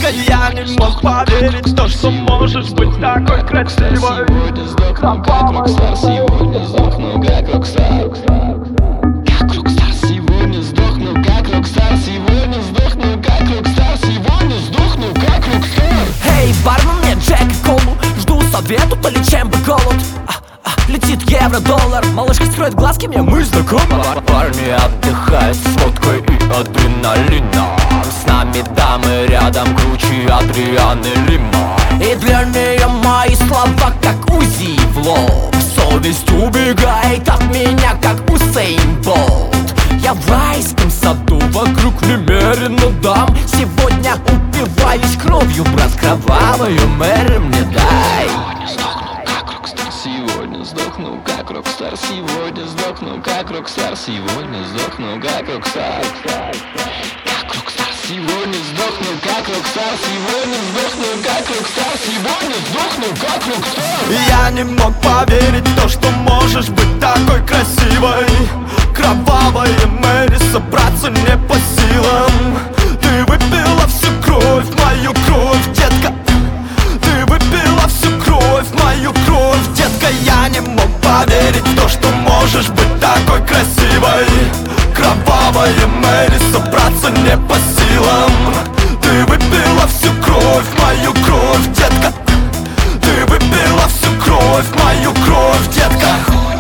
Я не мог поверить в то, что можешь быть такой красивой. Сегодня сдохну как рокстар, сегодня сдохну как рокстар. Как рокстар, сегодня сдохну как рокстар, сегодня сдохну как рокстар, сегодня сдохну как рокстар. Эй, бармен, мне Джек и колу, жду совету, то ли чем бы голод. Летит евро-доллар, малышка строит глазки, мы знакомы. Парни отдыхают с водкой и адреналином. С нами дамы рядом круче Адрианы Лима. И для нее мои слова как УЗИ в лоб. Совесть убегает от меня, как Усейн Болт. Я в райском саду, вокруг немерено дам. Сегодня упиваюсь кровью, брат, кровавую Мэри мне дай. Сегодня сдохну как рокстар, сегодня сдохну как рокстар, сегодня сдохну как рокстар. Как рокстар, сегодня сдохну как рокстар, сегодня сдохну как рокстар, сегодня сдохну как рокстар. Я не мог поверить в то, что можешь быть такой красивой. Кровавая Мэри, собраться не по силам. Ты выпила всю кровь, мою кровь, детка. Ты выпила всю кровь, мою кровь, детка. Я не мог поверить в то, что можешь быть такой красивой. Кровавая Мэри, собраться не по силам. Ты выпила всю кровь, мою кровь, детка. Ты выпила всю кровь, мою кровь, детка.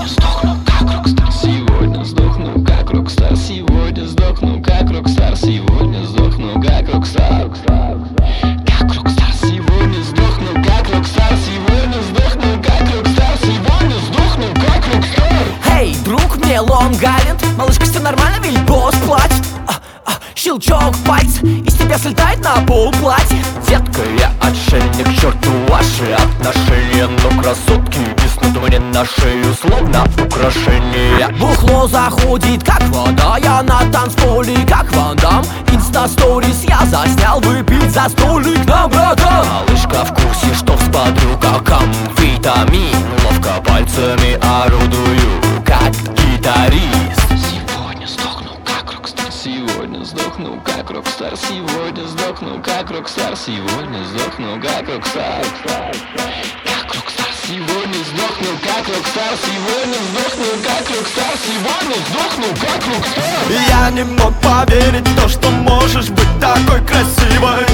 Сегодня сдохну как рокстар, сегодня сдохну как рокстар, сегодня сдохну как рокстар. Как рокстар, сегодня сдохну как рокстар, сегодня сдохну как рокстар, сегодня сдохну как рокстар. Эй, друг, мне Лонг Айленд, малышка, все нормально, ведь босс плачет. Щелчок пальца, из тебя слетает на пол платье. Детка, я отшельник, к черту ваши отношения. Но красотки виснут мне на шею, словно украшения. Бухло заходит, как вода, я на танцполе, как Ван Дам. Инста-сторис я заснял, выпить за столик на братан. Малышка в курсе, что взбодрю, как амфетамин. Ловко пальцами орудую, как гитарист. Сегодня сдохну как рокстар, сегодня сдохну как рокстар, сегодня сдохну как рокстар, сегодня сдохну как рокстар. Как рокстар, сегодня сдохну как рокстар, сегодня сдохну как рокстар, сегодня сдохну как рокстар. Я не мог поверить в то, что можешь быть такой красивой.